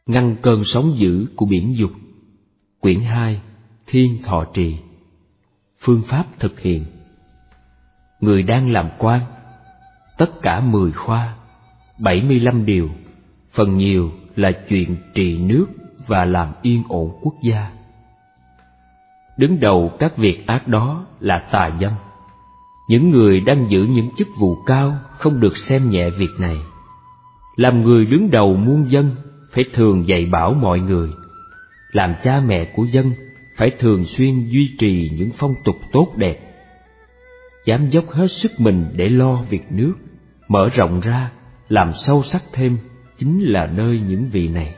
Ngăn cơn sóng dữ của biển dục. Quyển 2, Thiên Thọ Trì. Phương pháp thực hiện. Người đang làm quan, tất cả 10 khoa, 75 điều, phần nhiều là chuyện trị nước và làm yên ổn quốc gia. Đứng đầu các việc ác đó là tà dâm. Những người đang giữ những chức vụ cao không được xem nhẹ việc này. Làm người đứng đầu muôn dân phải thường dạy bảo mọi người. Làm cha mẹ của dân phải thường xuyên duy trì những phong tục tốt đẹp. Dám dốc hết sức mình để lo việc nước, mở rộng ra, làm sâu sắc thêm chính là nơi những vị này.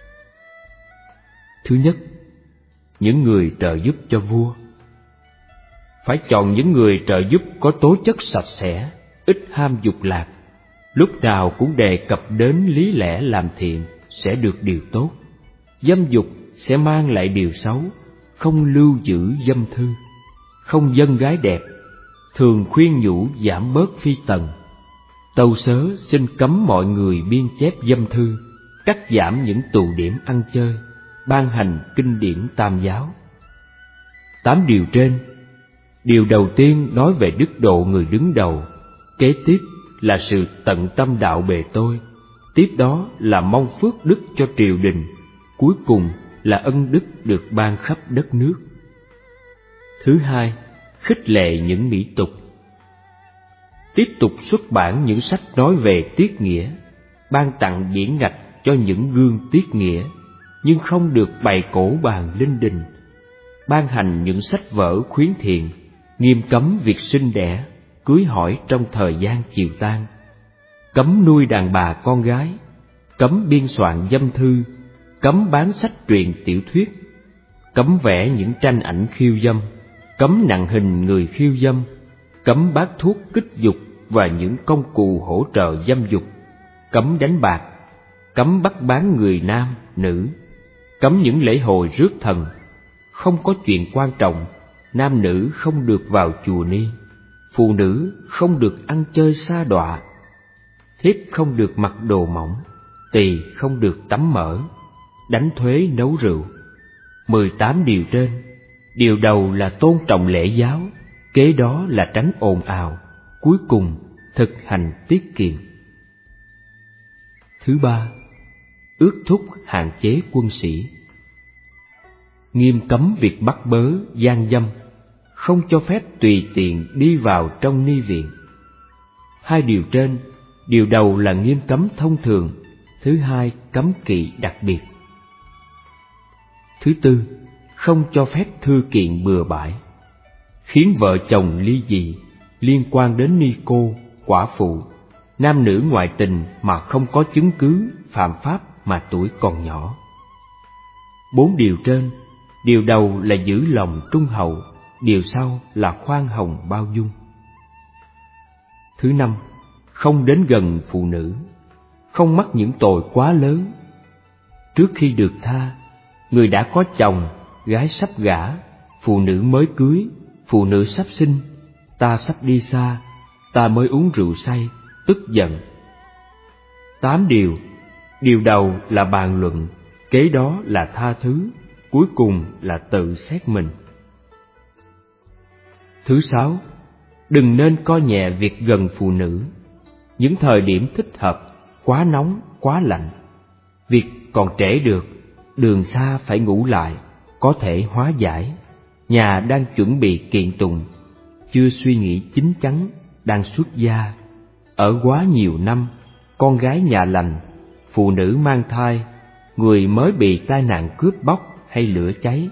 Thứ nhất, những người trợ giúp cho vua. Phải chọn những người trợ giúp có tố chất sạch sẽ, ít ham dục lạc, lúc nào cũng đề cập đến lý lẽ làm thiện sẽ được điều tốt. Dâm dục sẽ mang lại điều xấu, không lưu giữ dâm thư, không dâng gái đẹp, thường khuyên nhủ giảm bớt phi tần. Tâu Sớ xin cấm mọi người biên chép dâm thư, cắt giảm những tù điểm ăn chơi, ban hành kinh điển Tam giáo. 8 điều trên. Điều đầu tiên nói về đức độ người đứng đầu, kế tiếp là sự tận tâm đạo bề tôi, tiếp đó là mong phước đức cho triều đình, cuối cùng là ân đức được ban khắp đất nước. Thứ hai, khích lệ những mỹ tục. Tiếp tục xuất bản những sách nói về tiết nghĩa, ban tặng điển ngạch cho những gương tiết nghĩa, nhưng không được bày cổ bàn linh đình. Ban hành những sách vở khuyến thiện, nghiêm cấm việc sinh đẻ, cưới hỏi trong thời gian chiều tang, cấm nuôi đàn bà con gái, cấm biên soạn dâm thư, cấm bán sách truyện tiểu thuyết, cấm vẽ những tranh ảnh khiêu dâm, cấm nặng hình người khiêu dâm, cấm bác thuốc kích dục và những công cụ hỗ trợ dâm dục, cấm đánh bạc, cấm bắt bán người nam, nữ, cấm những lễ hội rước thần, không có chuyện quan trọng, nam nữ không được vào chùa ni, phụ nữ không được ăn chơi sa đọa, thiếp không được mặc đồ mỏng, tỳ không được tắm mỡ, đánh thuế nấu rượu. 18 điều trên. Điều đầu là tôn trọng lễ giáo, kế đó là tránh ồn ào, cuối cùng thực hành tiết kiệm. Thứ ba, ước thúc hạn chế quân sĩ. Nghiêm cấm việc bắt bớ, gian dâm, không cho phép tùy tiện đi vào trong ni viện. 2 điều trên, điều đầu là nghiêm cấm thông thường, thứ hai cấm kỵ đặc biệt. Thứ tư, không cho phép thư kiện bừa bãi, khiến vợ chồng ly dị, liên quan đến ni cô, quả phụ, nam nữ ngoại tình mà không có chứng cứ, phạm pháp mà tuổi còn nhỏ. 4 điều trên, điều đầu là giữ lòng trung hậu, điều sau là khoan hồng bao dung. Thứ năm, không đến gần phụ nữ, không mắc những tội quá lớn. Trước khi được tha, người đã có chồng, gái sắp gả, phụ nữ mới cưới, phụ nữ sắp sinh, ta sắp đi xa, ta mới uống rượu say, tức giận. 8 điều, điều đầu là bàn luận, kế đó là tha thứ, cuối cùng là tự xét mình. Thứ 6, đừng nên coi nhẹ việc gần phụ nữ. Những thời điểm thích hợp, quá nóng, quá lạnh, việc còn trễ được, đường xa phải ngủ lại, có thể hóa giải. Nhà đang chuẩn bị kiện tụng, chưa suy nghĩ chín chắn, đang xuất gia, ở quá nhiều năm, con gái nhà lành, phụ nữ mang thai, người mới bị tai nạn cướp bóc hay lửa cháy.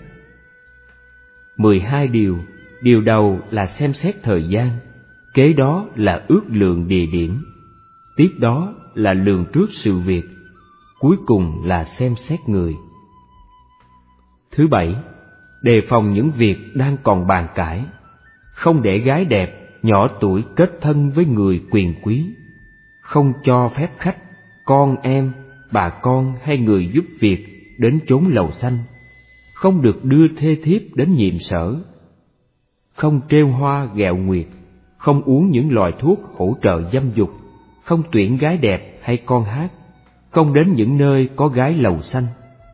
12 điều, điều đầu là xem xét thời gian, kế đó là ước lượng địa điểm, tiếp đó là lường trước sự việc, cuối cùng là xem xét người. Thứ 7, đề phòng những việc đang còn bàn cãi, không để gái đẹp, nhỏ tuổi kết thân với người quyền quý, không cho phép khách, con em, bà con hay người giúp việc đến chốn lầu xanh, không được đưa thê thiếp đến nhiệm sở, không trêu hoa ghẹo nguyệt, không uống những loại thuốc hỗ trợ dâm dục, không tuyển gái đẹp hay con hát, không đến những nơi có gái lầu xanh.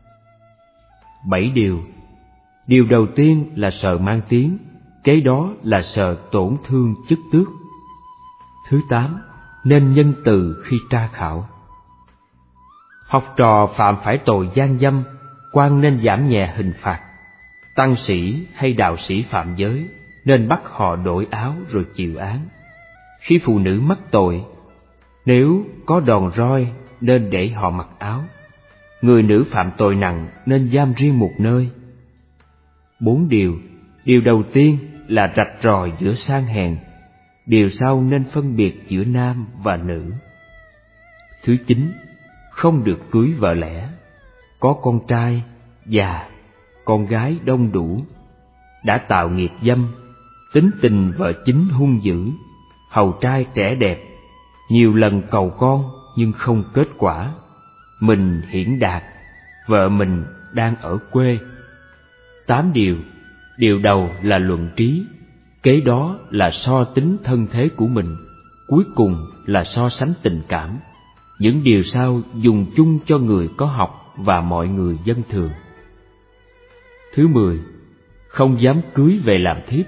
7 điều. Điều đầu tiên là sợ mang tiếng, kế đó là sợ tổn thương chức tước. Thứ 8, nên nhân từ khi tra khảo. Học trò phạm phải tội gian dâm, quan nên giảm nhẹ hình phạt. Tăng sĩ hay đạo sĩ phạm giới, nên bắt họ đổi áo rồi chịu án. Khi phụ nữ mắc tội, nếu có đòn roi nên để họ mặc áo. Người nữ phạm tội nặng nên giam riêng một nơi. 4 điều. Điều đầu tiên là rạch ròi giữa sang hèn. Điều sau nên phân biệt giữa nam và nữ. Thứ 9, không được cưới vợ lẽ. Có con trai, già, con gái đông đủ, đã tạo nghiệp dâm, tính tình vợ chính hung dữ, hầu trai trẻ đẹp, nhiều lần cầu con nhưng không kết quả. Mình hiển đạt, vợ mình đang ở quê. 8 điều. Điều đầu là luận trí, kế đó là so tính thân thế của mình, cuối cùng là so sánh tình cảm. Những điều sau dùng chung cho người có học và mọi người dân thường. Thứ 10, không dám cưới về làm thiếp.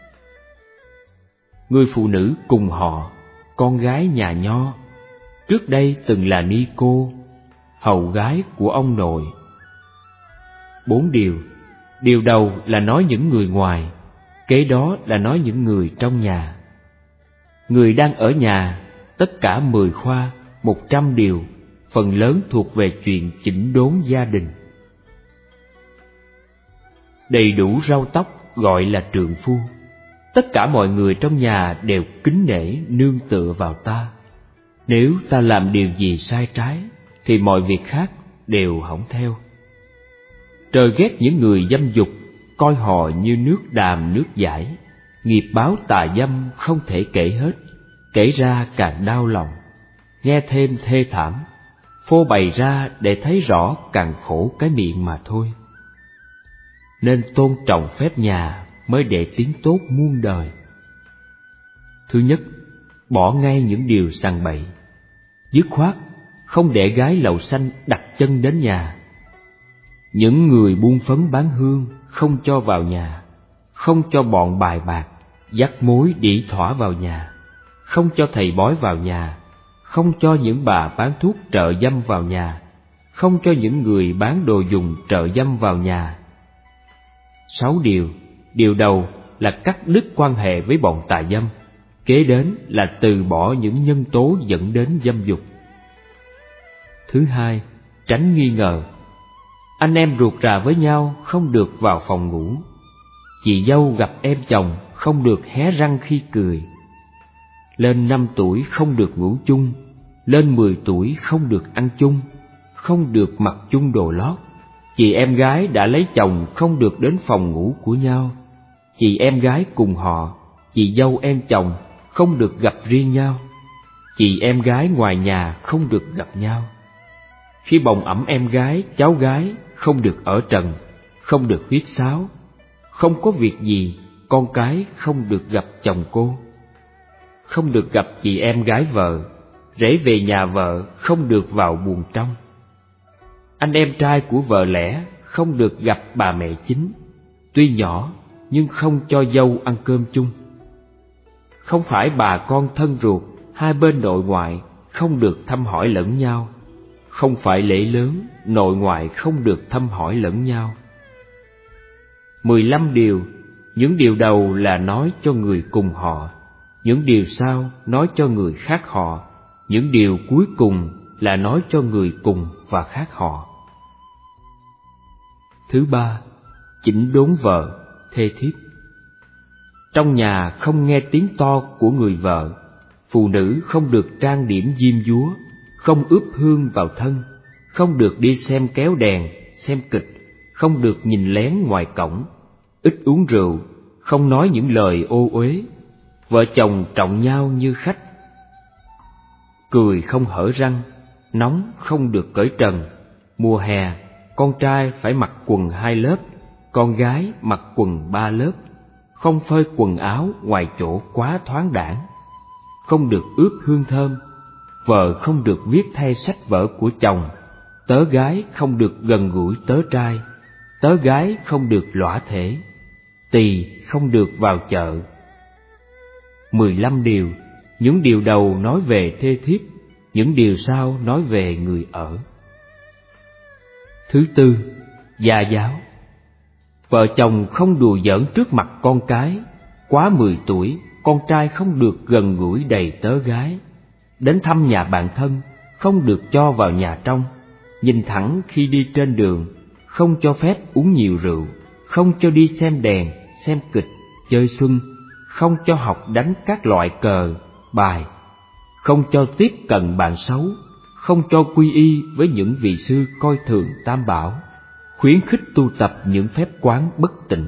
Người phụ nữ cùng họ, con gái nhà Nho, trước đây từng là ni cô, hầu gái của ông nội. 4 điều. Điều đầu là nói những người ngoài, kế đó là nói những người trong nhà. Người đang ở nhà, tất cả 10 khoa, 100 điều, phần lớn thuộc về chuyện chỉnh đốn gia đình. Đầy đủ rau tóc gọi là trượng phu. Tất cả mọi người trong nhà đều kính nể nương tựa vào ta. Nếu ta làm điều gì sai trái, thì mọi việc khác đều hỏng theo. Trời ghét những người dâm dục, coi họ như nước đàm nước dãi. Nghiệp báo tà dâm không thể kể hết, kể ra càng đau lòng. Nghe thêm thê thảm, phô bày ra để thấy rõ càng khổ cái miệng mà thôi. Nên tôn trọng phép nhà mới để tiếng tốt muôn đời. Thứ nhất, bỏ ngay những điều sằng bậy. Dứt khoát, không để gái lầu xanh đặt chân đến nhà. Những người buôn phấn bán hương không cho vào nhà, không cho bọn bài bạc, dắt mối đĩ thỏa vào nhà, không cho thầy bói vào nhà, không cho những bà bán thuốc trợ dâm vào nhà, không cho những người bán đồ dùng trợ dâm vào nhà. 6 điều. Điều đầu là cắt đứt quan hệ với bọn tà dâm, kế đến là từ bỏ những nhân tố dẫn đến dâm dục. Thứ hai, tránh nghi ngờ. Anh em ruột rà với nhau không được vào phòng ngủ. Chị dâu gặp em chồng không được hé răng khi cười. Lên 5 tuổi không được ngủ chung, lên 10 tuổi không được ăn chung, không được mặc chung đồ lót. Chị em gái đã lấy chồng không được đến phòng ngủ của nhau. Chị em gái cùng họ, chị dâu em chồng không được gặp riêng nhau. Chị em gái ngoài nhà không được gặp nhau. Khi bồng ẵm em gái, cháu gái không được ở trần, không được huyết sáo. Không có việc gì, con cái không được gặp chồng cô. Không được gặp chị em gái vợ, rể về nhà vợ không được vào buồng trong. Anh em trai của vợ lẽ không được gặp bà mẹ chính, tuy nhỏ nhưng không cho dâu ăn cơm chung. Không phải bà con thân ruột, hai bên nội ngoại không được thăm hỏi lẫn nhau. Không phải lễ lớn, nội ngoại không được thăm hỏi lẫn nhau. 15 điều. Những điều đầu là nói cho người cùng họ, những điều sau nói cho người khác họ, những điều cuối cùng là nói cho người cùng và khác họ. Thứ ba, chỉnh đốn vợ, thê thiếp. Trong nhà không nghe tiếng to của người vợ, phụ nữ không được trang điểm diêm dúa, không ướp hương vào thân, không được đi xem kéo đèn, xem kịch, không được nhìn lén ngoài cổng, ít uống rượu, không nói những lời ô uế. Vợ chồng trọng nhau như khách, cười không hở răng, nóng không được cởi trần. Mùa hè, con trai phải mặc quần 2 lớp, con gái mặc quần 3 lớp, không phơi quần áo ngoài chỗ quá thoáng đãng, không được ướp hương thơm, vợ không được viết thay sách vở của chồng, tớ gái không được gần gũi tớ trai, tớ gái không được lõa thể, tỳ không được vào chợ. 15 điều, những điều đầu nói về thê thiếp, những điều sau nói về người ở. Thứ tư, gia giáo. Vợ chồng không đùa giỡn trước mặt con cái, quá 10 tuổi, con trai không được gần gũi đầy tớ gái. Đến thăm nhà bạn thân, không được cho vào nhà trong. Nhìn thẳng khi đi trên đường, không cho phép uống nhiều rượu, không cho đi xem đèn, xem kịch, chơi xuân, không cho học đánh các loại cờ, bài, không cho tiếp cận bạn xấu, không cho quy y với những vị sư coi thường tam bảo, khuyến khích tu tập những phép quán bất tịnh.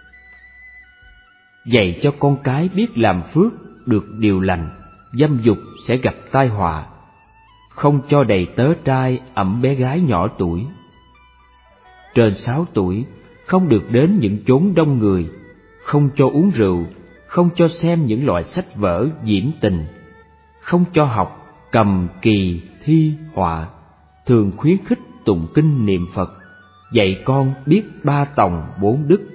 Dạy cho con cái biết làm phước được điều lành, dâm dục sẽ gặp tai họa, không cho đầy tớ trai ẵm bé gái nhỏ tuổi. Trên 6 tuổi không được đến những chốn đông người, không cho uống rượu, không cho xem những loại sách vở diễm tình, không cho học cầm kỳ thi họa, thường khuyến khích tụng kinh niệm Phật, dạy con biết 3 tòng 4 đức.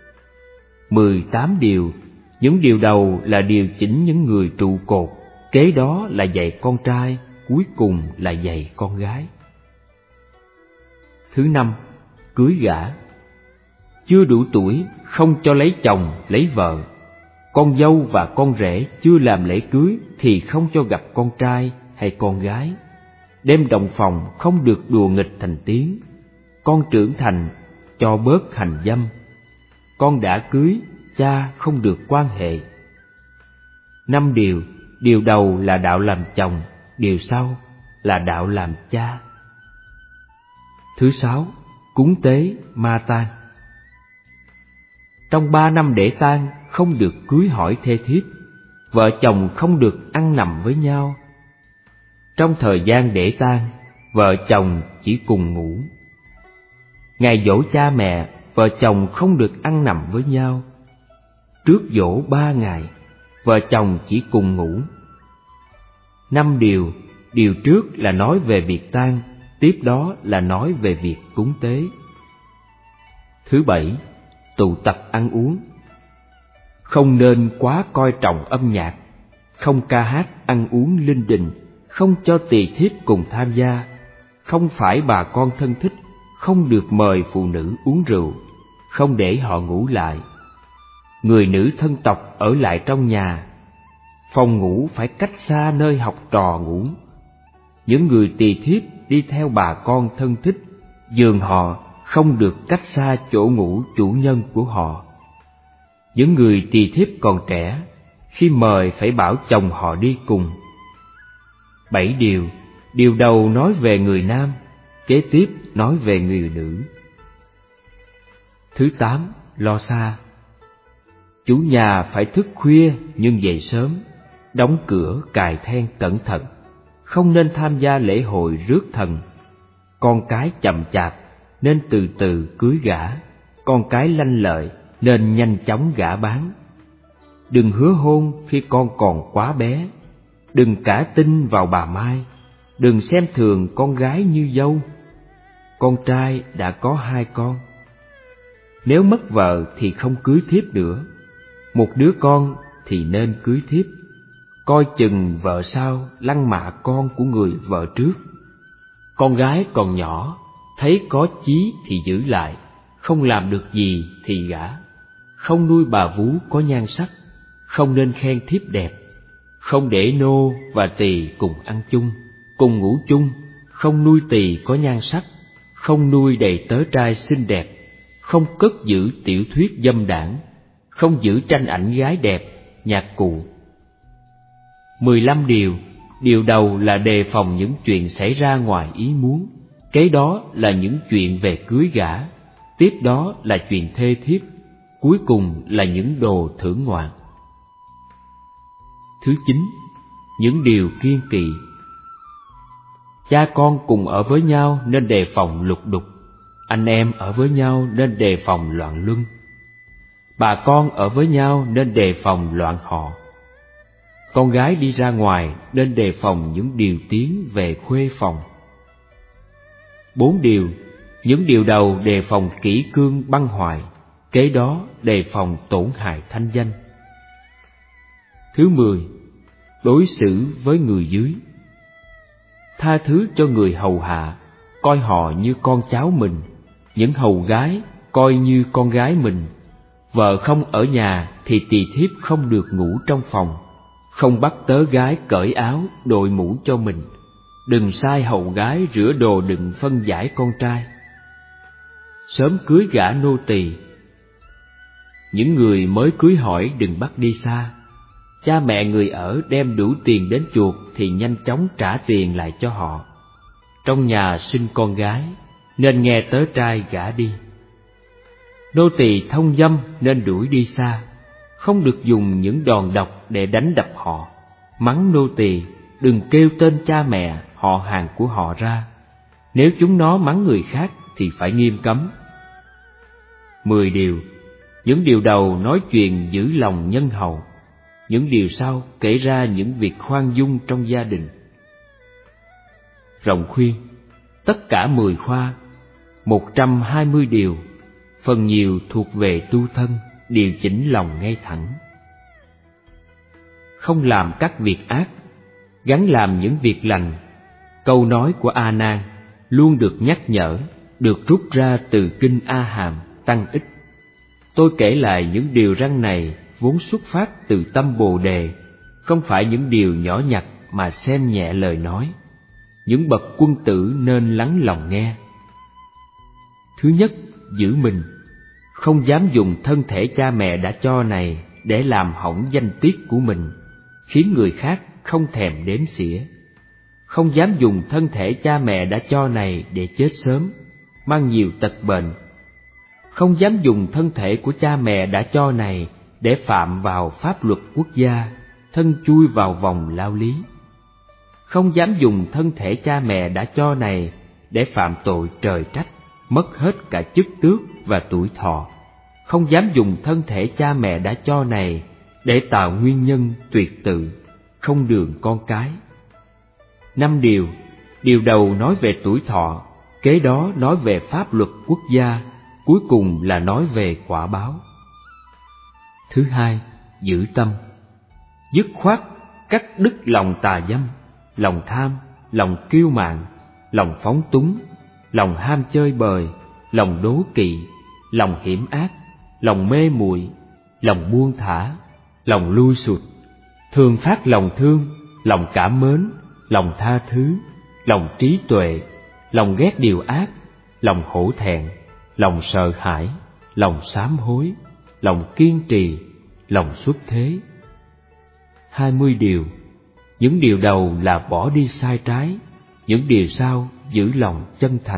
18 điều, những điều đầu là điều chỉnh những người trụ cột, kế đó là dạy con trai, cuối cùng là dạy con gái. Thứ năm, cưới gả. Chưa đủ tuổi không cho lấy chồng, lấy vợ. Con dâu và con rể chưa làm lễ cưới thì không cho gặp con trai hay con gái. Đêm động phòng không được đùa nghịch thành tiếng. Con trưởng thành cho bớt hành dâm. Con đã cưới, cha không được quan hệ. 5 điều, điều đầu là đạo làm chồng, điều sau là đạo làm cha. Thứ 6, cúng tế ma tang. Trong 3 năm để tang không được cưới hỏi thê thiếp, vợ chồng không được ăn nằm với nhau. Trong thời gian để tang, vợ chồng chỉ cùng ngủ. Ngày giỗ cha mẹ, vợ chồng không được ăn nằm với nhau. Trước giỗ 3 ngày, vợ chồng chỉ cùng ngủ. 5 điều, điều trước là nói về việc tang, tiếp đó là nói về việc cúng tế. Thứ 7, tụ tập ăn uống. Không nên quá coi trọng âm nhạc, không ca hát ăn uống linh đình, không cho tỳ thiếp cùng tham gia, không phải bà con thân thích, không được mời phụ nữ uống rượu, không để họ ngủ lại. Người nữ thân tộc ở lại trong nhà, phòng ngủ phải cách xa nơi học trò ngủ. Những người tỳ thiếp đi theo bà con thân thích, giường họ không được cách xa chỗ ngủ chủ nhân của họ. Những người tỳ thiếp còn trẻ, khi mời phải bảo chồng họ đi cùng. 7 điều, điều đầu nói về người nam, kế tiếp nói về người nữ. Thứ 8, lo xa. Chủ nhà phải thức khuya nhưng dậy sớm, đóng cửa cài then cẩn thận, không nên tham gia lễ hội rước thần. Con cái chậm chạp nên từ từ cưới gả, con cái lanh lợi nên nhanh chóng gả bán. Đừng hứa hôn khi con còn quá bé, đừng cả tin vào bà Mai, đừng xem thường con gái như dâu. Con trai đã có 2 con, nếu mất vợ thì không cưới thiếp nữa. Một đứa con thì nên cưới thiếp, coi chừng vợ sau lăng mạ con của người vợ trước. Con gái còn nhỏ, thấy có chí thì giữ lại, không làm được gì thì gả. Không nuôi bà vú có nhan sắc, không nên khen thiếp đẹp. Không để nô và tỳ cùng ăn chung, cùng ngủ chung. Không nuôi tỳ có nhan sắc, không nuôi đầy tớ trai xinh đẹp. Không cất giữ tiểu thuyết dâm đảng, không giữ tranh ảnh gái đẹp, nhạc cụ. 15 điều, điều đầu là đề phòng những chuyện xảy ra ngoài ý muốn, kế đó là những chuyện về cưới gả, tiếp đó là chuyện thê thiếp, cuối cùng là những đồ thưởng ngoạn. Thứ 9, những điều kiêng kỵ. Cha con cùng ở với nhau nên đề phòng lục đục, anh em ở với nhau nên đề phòng loạn luân, bà con ở với nhau nên đề phòng loạn họ. Con gái đi ra ngoài nên đề phòng những điều tiếng về khuê phòng. 4 điều. Những điều đầu đề phòng kỷ cương băng hoại, kế đó đề phòng tổn hại thanh danh. Thứ 10. Đối xử với người dưới. Tha thứ cho người hầu hạ, coi họ như con cháu mình, những hầu gái coi như con gái mình. Vợ không ở nhà thì tỳ thiếp không được ngủ trong phòng, không bắt tớ gái cởi áo đội mũ cho mình, đừng sai hầu gái rửa đồ đựng phân giải con trai. Sớm cưới gả nô tỳ. Những người mới cưới hỏi đừng bắt đi xa. Cha mẹ người ở đem đủ tiền đến chuộc thì nhanh chóng trả tiền lại cho họ. Trong nhà sinh con gái nên nghe tớ trai gả đi. Nô tỳ thông dâm nên đuổi đi xa, không được dùng những đòn độc để đánh đập họ. Mắng nô tỳ đừng kêu tên cha mẹ họ hàng của họ ra, nếu chúng nó mắng người khác thì phải nghiêm cấm. 10 điều. Những điều đầu nói chuyện giữ lòng nhân hậu, những điều sau kể ra những việc khoan dung trong gia đình. Rộng khuyên. Tất cả 10 khoa, 120 điều, phần nhiều thuộc về tu thân, điều chỉnh lòng ngay thẳng. Không làm các việc ác, gắn làm những việc lành. Câu nói của A Nan luôn được nhắc nhở, được rút ra từ kinh A Hàm Tăng Ích. Tôi kể lại những điều răn này vốn xuất phát từ tâm Bồ Đề, không phải những điều nhỏ nhặt mà xem nhẹ lời nói. Những bậc quân tử nên lắng lòng nghe. Thứ nhất, giữ mình. Không dám dùng thân thể cha mẹ đã cho này để làm hỏng danh tiết của mình, khiến người khác không thèm đếm xỉa. Không dám dùng thân thể cha mẹ đã cho này để chết sớm, mang nhiều tật bệnh. Không dám dùng thân thể của cha mẹ đã cho này để phạm vào pháp luật quốc gia, thân chui vào vòng lao lý. Không dám dùng thân thể cha mẹ đã cho này để phạm tội trời trách, mất hết cả chức tước và tuổi thọ. Không dám dùng thân thể cha mẹ đã cho này để tạo nguyên nhân tuyệt tự, không đường con cái. 5 điều. Điều đầu nói về tuổi thọ, kế đó nói về pháp luật quốc gia, cuối cùng là nói về quả báo. Thứ hai, giữ tâm. Dứt khoát cắt đứt lòng tà dâm, lòng tham, lòng kiêu mạn, lòng phóng túng, lòng ham chơi bời, lòng đố kỵ, lòng hiểm ác, lòng mê muội, lòng buông thả, lòng lui sụt, thường phát lòng thương, lòng cảm mến, lòng tha thứ, lòng trí tuệ, lòng ghét điều ác, lòng hổ thẹn, lòng sợ hãi, lòng sám hối, lòng kiên trì, lòng xuất thế. 20 điều. Những điều đầu là bỏ đi sai trái, những điều sau giữ lòng chân thành.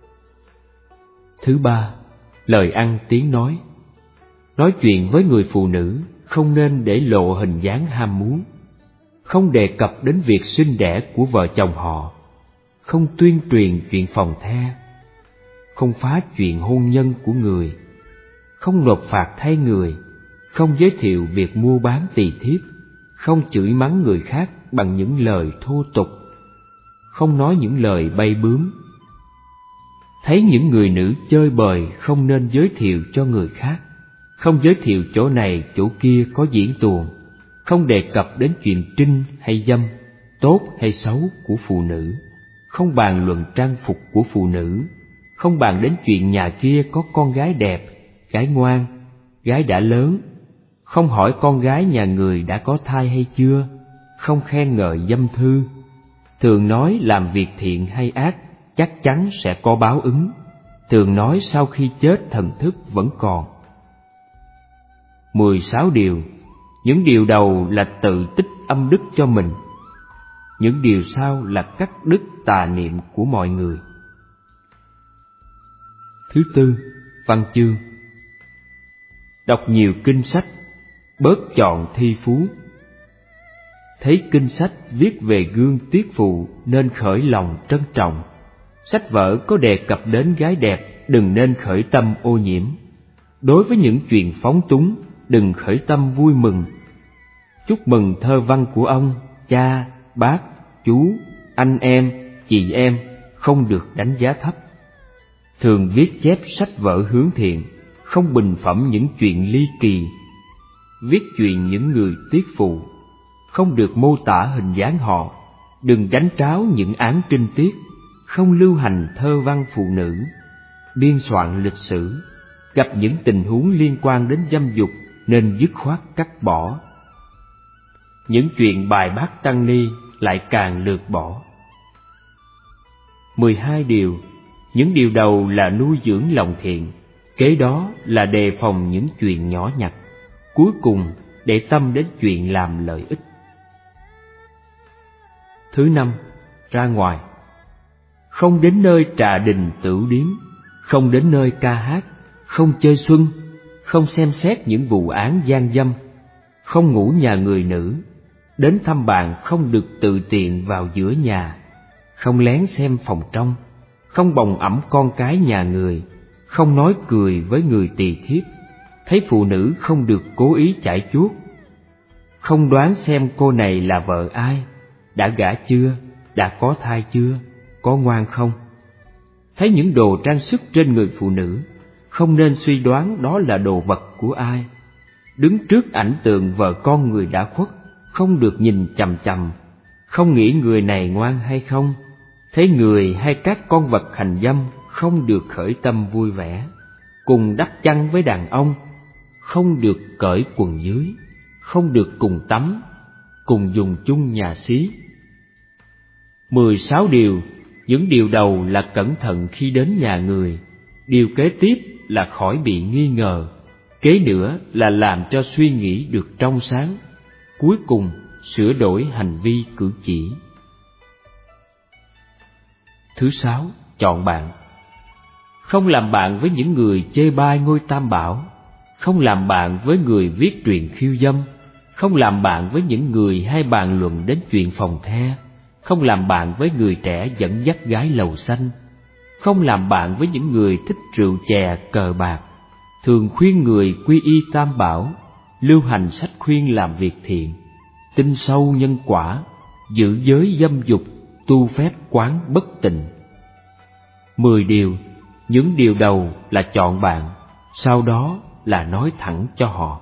Thứ ba, lời ăn tiếng nói. Nói chuyện với người phụ nữ không nên để lộ hình dáng ham muốn, không đề cập đến việc sinh đẻ của vợ chồng họ, không tuyên truyền chuyện phòng the, không phá chuyện hôn nhân của người, không nộp phạt thay người, không giới thiệu việc mua bán tỳ thiếp, không chửi mắng người khác bằng những lời thô tục, không nói những lời bay bướm. Thấy những người nữ chơi bời không nên giới thiệu cho người khác, không giới thiệu chỗ này chỗ kia có diễn tuồng, không đề cập đến chuyện trinh hay dâm, tốt hay xấu của phụ nữ, không bàn luận trang phục của phụ nữ, không bàn đến chuyện nhà kia có con gái đẹp, gái ngoan, gái đã lớn, không hỏi con gái nhà người đã có thai hay chưa, không khen ngợi dâm thư. Thường nói làm việc thiện hay ác chắc chắn sẽ có báo ứng, thường nói sau khi chết thần thức vẫn còn. 16 điều. Những điều đầu là tự tích âm đức cho mình, những điều sau là cắt đứt tà niệm của mọi người. Thứ tư, văn chương. Đọc nhiều kinh sách, bớt chọn thi phú. Thấy kinh sách viết về gương tiết phụ nên khởi lòng trân trọng. Sách vở có đề cập đến gái đẹp đừng nên khởi tâm ô nhiễm. Đối với những chuyện phóng túng đừng khởi tâm vui mừng. Chúc mừng thơ văn của ông, cha, bác, chú, anh em, chị em không được đánh giá thấp. Thường viết chép sách vở hướng thiện, không bình phẩm những chuyện ly kỳ. Viết chuyện những người tiếc phụ, không được mô tả hình dáng họ. Đừng đánh tráo những án trinh tiết, không lưu hành thơ văn phụ nữ. Biên soạn lịch sử, gặp những tình huống liên quan đến dâm dục nên dứt khoát cắt bỏ. Những chuyện bài bác tăng ni lại càng lược bỏ. 12 điều. Những điều đầu là nuôi dưỡng lòng thiện, kế đó là đề phòng những chuyện nhỏ nhặt, cuối cùng để tâm đến chuyện làm lợi ích. Thứ năm, ra ngoài. Không đến nơi trà đình tửu điếm, không đến nơi ca hát, không chơi xuân, không xem xét những vụ án gian dâm, không ngủ nhà người nữ. Đến thăm bạn không được tự tiện vào giữa nhà, không lén xem phòng trong, không bồng ẵm con cái nhà người, không nói cười với người tỳ thiếp, thấy phụ nữ không được cố ý chải chuốt, không đoán xem cô này là vợ ai, đã gả chưa, đã có thai chưa, có ngoan không. Thấy những đồ trang sức trên người phụ nữ, không nên suy đoán đó là đồ vật của ai. Đứng trước ảnh tượng vợ con người đã khuất, không được nhìn chằm chằm, không nghĩ người này ngoan hay không. Thấy người hay các con vật hành dâm, không được khởi tâm vui vẻ. Cùng đắp chăn với đàn ông, không được cởi quần dưới, không được cùng tắm, cùng dùng chung nhà xí. 16 điều. Những điều đầu là cẩn thận khi đến nhà người, điều kế tiếp là khỏi bị nghi ngờ, kế nữa là làm cho suy nghĩ được trong sáng, cuối cùng sửa đổi hành vi cử chỉ. Thứ 6, chọn bạn. Không làm bạn với những người chê bai ngôi Tam Bảo, không làm bạn với người viết truyện khiêu dâm, không làm bạn với những người hay bàn luận đến chuyện phòng the, không làm bạn với người trẻ dẫn dắt gái lầu xanh, không làm bạn với những người thích rượu chè cờ bạc, thường khuyên người quy y Tam Bảo, lưu hành sách khuyên làm việc thiện, tin sâu nhân quả, giữ giới dâm dục, tu phép quán bất tịnh. 10 điều. Những điều đầu là chọn bạn, sau đó là nói thẳng cho họ.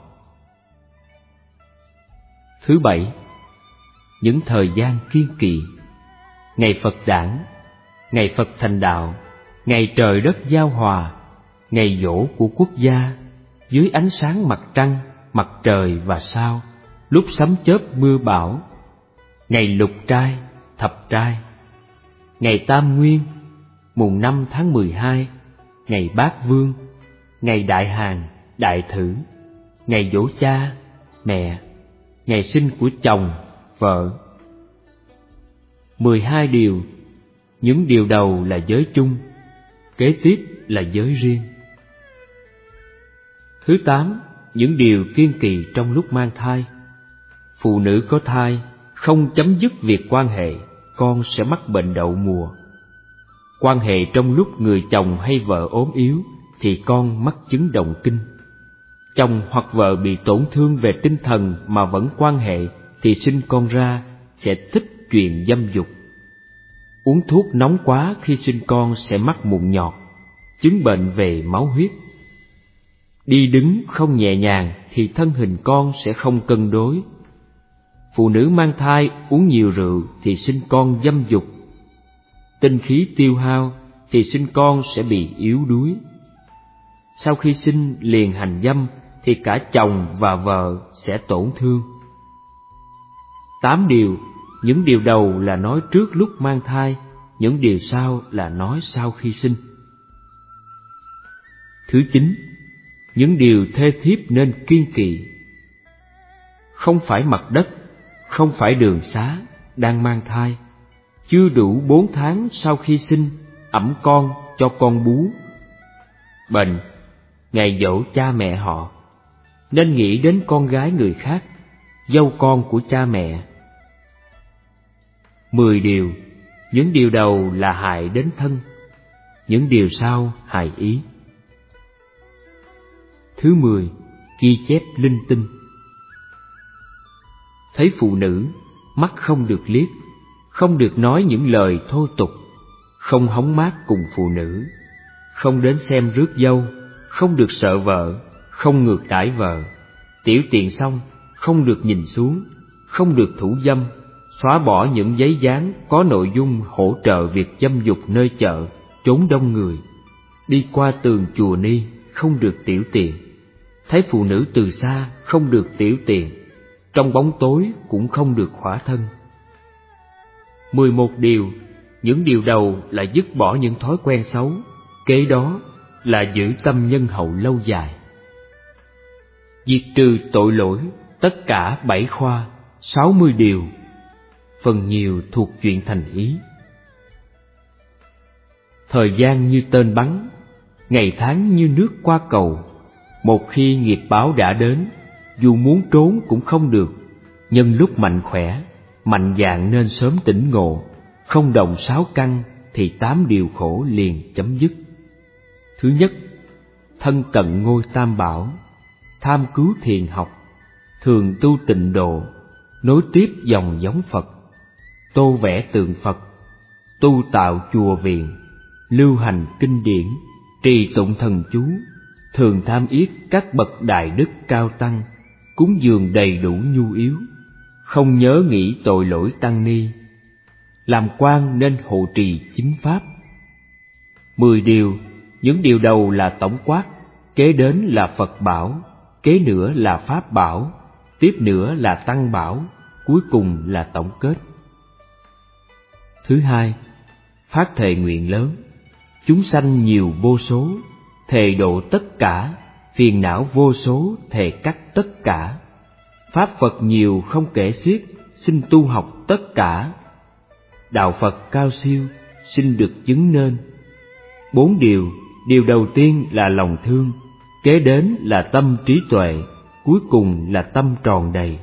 Thứ 7. Những thời gian kiên kỳ. Ngày Phật đản, ngày Phật thành đạo, ngày trời đất giao hòa, ngày giỗ của quốc gia, dưới ánh sáng mặt trăng, mặt trời và sao, lúc sấm chớp mưa bão, ngày lục trai, thập trai, ngày Tam Nguyên, mùng 5 tháng 12, ngày Bát Vương, ngày Đại Hàn, Đại Thử, ngày giỗ cha, mẹ, ngày sinh của chồng, vợ. 12 điều. Những điều đầu là giới chung, kế tiếp là giới riêng. Thứ 8. Những điều kiêng kỵ trong lúc mang thai. Phụ nữ có thai không chấm dứt việc quan hệ, con sẽ mắc bệnh đậu mùa. Quan hệ trong lúc người chồng hay vợ ốm yếu thì con mắc chứng động kinh. Chồng hoặc vợ bị tổn thương về tinh thần mà vẫn quan hệ thì sinh con ra sẽ thích chuyện dâm dục. Uống thuốc nóng quá khi sinh con sẽ mắc mụn nhọt, chứng bệnh về máu huyết. Đi đứng không nhẹ nhàng thì thân hình con sẽ không cân đối. Phụ nữ mang thai uống nhiều rượu thì sinh con dâm dục. Tinh khí tiêu hao thì sinh con sẽ bị yếu đuối. Sau khi sinh liền hành dâm thì cả chồng và vợ sẽ tổn thương. 8 điều. Những điều đầu là nói trước lúc mang thai, những điều sau là nói sau khi sinh. Thứ 9. Những điều thê thiếp nên kiêng kỵ. Không phải mặt đất, không phải đường xá, đang mang thai, chưa đủ 4 tháng sau khi sinh, ẵm con cho con bú. Bệnh, ngày giỗ cha mẹ họ, nên nghĩ đến con gái người khác, dâu con của cha mẹ. 10 điều. Những điều đầu là hại đến thân, những điều sau hại ý. Thứ 10. Ghi chép linh tinh. Thấy phụ nữ, mắt không được liếc, không được nói những lời thô tục, không hóng mát cùng phụ nữ, không đến xem rước dâu, không được sợ vợ, không ngược đãi vợ. Tiểu tiện xong, không được nhìn xuống, không được thủ dâm, xóa bỏ những giấy dán có nội dung hỗ trợ việc dâm dục nơi chợ, chốn đông người. Đi qua tường chùa Ni, không được tiểu tiện. Thấy phụ nữ từ xa, không được tiểu tiện. Trong bóng tối cũng không được khỏa thân. 11 điều. Những điều đầu là dứt bỏ những thói quen xấu, kế đó là giữ tâm nhân hậu lâu dài. Diệt trừ tội lỗi, tất cả 7 khoa, 60 điều. Phần nhiều thuộc chuyện thành ý. Thời gian như tên bắn, ngày tháng như nước qua cầu. Một khi nghiệp báo đã đến, dù muốn trốn cũng không được. Nhân lúc mạnh khỏe, mạnh dạn nên sớm tỉnh ngộ. Không đồng 6 căn thì 8 điều khổ liền chấm dứt. Thứ nhất, thân cận ngôi tam bảo, tham cứu thiền học, thường tu tịnh độ, nối tiếp dòng giống Phật, tô vẽ tượng Phật, tu tạo chùa viện, lưu hành kinh điển, trì tụng thần chú, thường tham yết các bậc đại đức cao tăng, cúng dường đầy đủ nhu yếu, không nhớ nghĩ tội lỗi tăng ni. Làm quan nên hộ trì chính pháp. 10 điều. Những điều đầu là tổng quát, kế đến là Phật bảo, kế nữa là Pháp bảo, tiếp nữa là Tăng bảo, cuối cùng là tổng kết. Thứ hai, phát thệ nguyện lớn. Chúng sanh nhiều vô số, thề độ tất cả, phiền não vô số, thề cắt tất cả. Pháp Phật nhiều không kể xiết, xin tu học tất cả. Đạo Phật cao siêu, xin được chứng nên. 4 điều. Điều đầu tiên là lòng thương, kế đến là tâm trí tuệ, cuối cùng là tâm tròn đầy.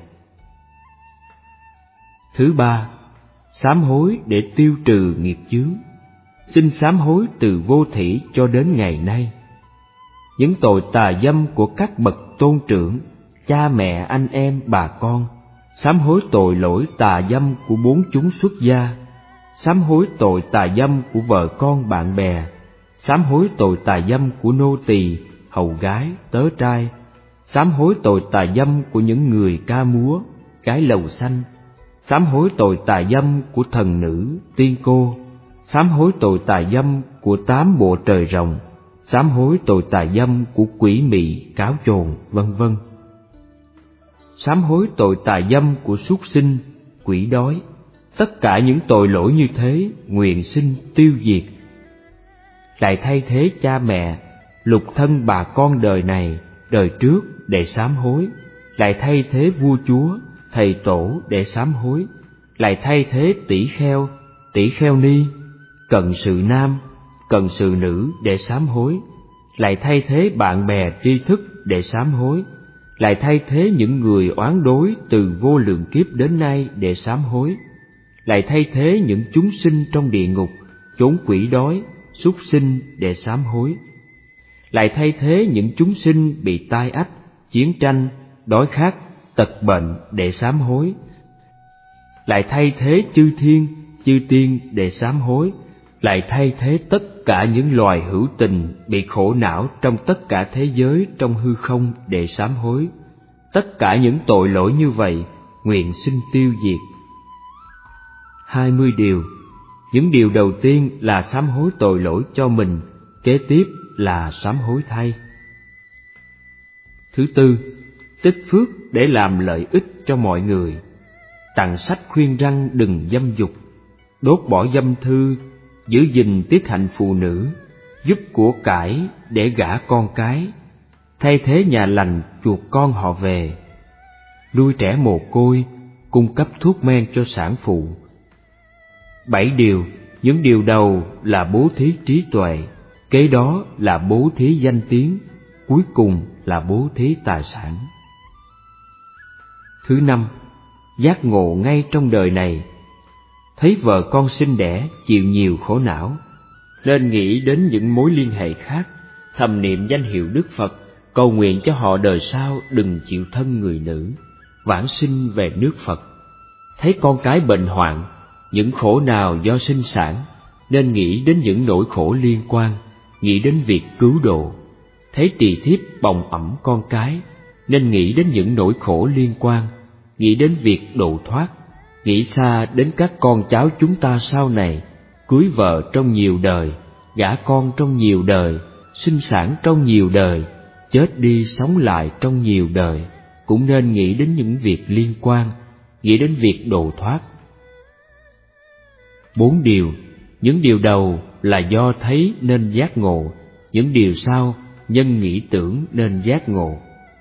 Thứ ba, sám hối để tiêu trừ nghiệp chướng. Xin sám hối từ vô thỉ cho đến ngày nay. Những tội tà dâm của các bậc tôn trưởng, cha mẹ anh em bà con, sám hối tội lỗi tà dâm của 4 chúng xuất gia, sám hối tội tà dâm của vợ con bạn bè, sám hối tội tà dâm của nô tỳ, hầu gái, tớ trai, sám hối tội tà dâm của những người ca múa, gái lầu xanh, sám hối tội tà dâm của thần nữ, tiên cô, sám hối tội tà dâm của 8 bộ trời rồng, sám hối tội tà dâm của quỷ mị, cáo chồn, vân vân. Sám hối tội tà dâm của súc sinh, quỷ đói. Tất cả những tội lỗi như thế nguyện xin tiêu diệt. Lại thay thế cha mẹ, lục thân bà con đời này, đời trước để sám hối. Lại thay thế vua chúa, thầy tổ để sám hối. Lại thay thế tỷ kheo ni, cận sự nam, cận sự nữ để sám hối. Lại thay thế bạn bè tri thức để sám hối. Lại thay thế những người oán đối từ vô lượng kiếp đến nay để sám hối. Lại thay thế những chúng sinh trong địa ngục, chốn quỷ đói, súc sinh để sám hối. Lại thay thế những chúng sinh bị tai ách, chiến tranh, đói khát, tật bệnh để sám hối. Lại thay thế chư thiên, chư tiên để sám hối. Lại thay thế tất cả những loài hữu tình bị khổ não trong tất cả thế giới trong hư không để sám hối. Tất cả những tội lỗi như vậy nguyện xin tiêu diệt. 20 điều. Những điều đầu tiên là sám hối tội lỗi cho mình, kế tiếp là sám hối thay. Thứ tư, tích phước để làm lợi ích cho mọi người. Tặng sách khuyên răn đừng dâm dục, đốt bỏ dâm thư, giữ gìn tiết hạnh phụ nữ, giúp của cải để gả con cái, thay thế nhà lành chuộc con họ về, nuôi trẻ mồ côi, cung cấp thuốc men cho sản phụ. 7 điều. Những điều đầu là bố thí trí tuệ, kế đó là bố thí danh tiếng, cuối cùng là bố thí tài sản. Thứ năm, giác ngộ ngay trong đời này. Thấy vợ con sinh đẻ chịu nhiều khổ não, nên nghĩ đến những mối liên hệ khác, thầm niệm danh hiệu Đức Phật, cầu nguyện cho họ đời sau đừng chịu thân người nữ. vãng sinh về nước Phật. Thấy con cái bệnh hoạn, những khổ nào do sinh sản, nên nghĩ đến những nỗi khổ liên quan, nghĩ đến việc cứu độ. Thấy tỳ thiếp bồng ẵm con cái, nên nghĩ đến những nỗi khổ liên quan, nghĩ đến việc độ thoát, nghĩ xa đến các con cháu chúng ta sau này, cưới vợ trong nhiều đời, gả con trong nhiều đời, sinh sản trong nhiều đời, chết đi sống lại trong nhiều đời, cũng nên nghĩ đến những việc liên quan, nghĩ đến việc độ thoát. 4 điều, những điều đầu là do thấy nên giác ngộ, những điều sau nhân nghĩ tưởng nên giác ngộ.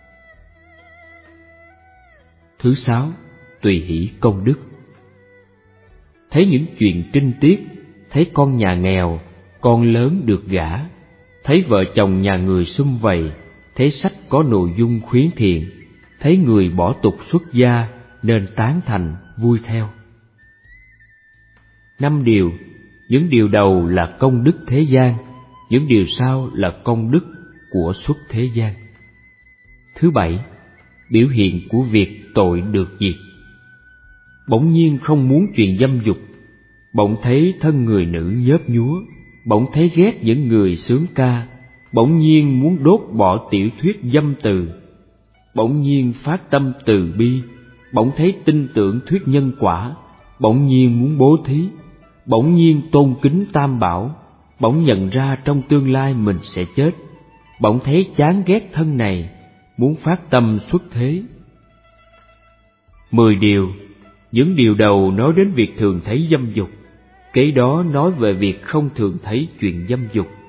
Thứ 6, tùy hỷ công đức. Thấy những chuyện trinh tiết, thấy con nhà nghèo, con lớn được gả, thấy vợ chồng nhà người sum vầy, thấy sách có nội dung khuyến thiện, thấy người bỏ tục xuất gia nên tán thành, vui theo. 5 điều, những điều đầu là công đức thế gian, những điều sau là công đức của xuất thế gian. Thứ 7, biểu hiện của việc tội được diệt. Bỗng nhiên không muốn chuyện dâm dục, bỗng thấy thân người nữ nhớp nhúa, bỗng thấy ghét những người sướng ca, bỗng nhiên muốn đốt bỏ tiểu thuyết dâm từ, bỗng nhiên phát tâm từ bi, bỗng thấy tin tưởng thuyết nhân quả, bỗng nhiên muốn bố thí, bỗng nhiên tôn kính Tam Bảo, bỗng nhận ra trong tương lai mình sẽ chết, bỗng thấy chán ghét thân này, muốn phát tâm xuất thế. 10 điều, những điều đầu nói đến việc thường thấy dâm dục, kế đó nói về việc không thường thấy chuyện dâm dục.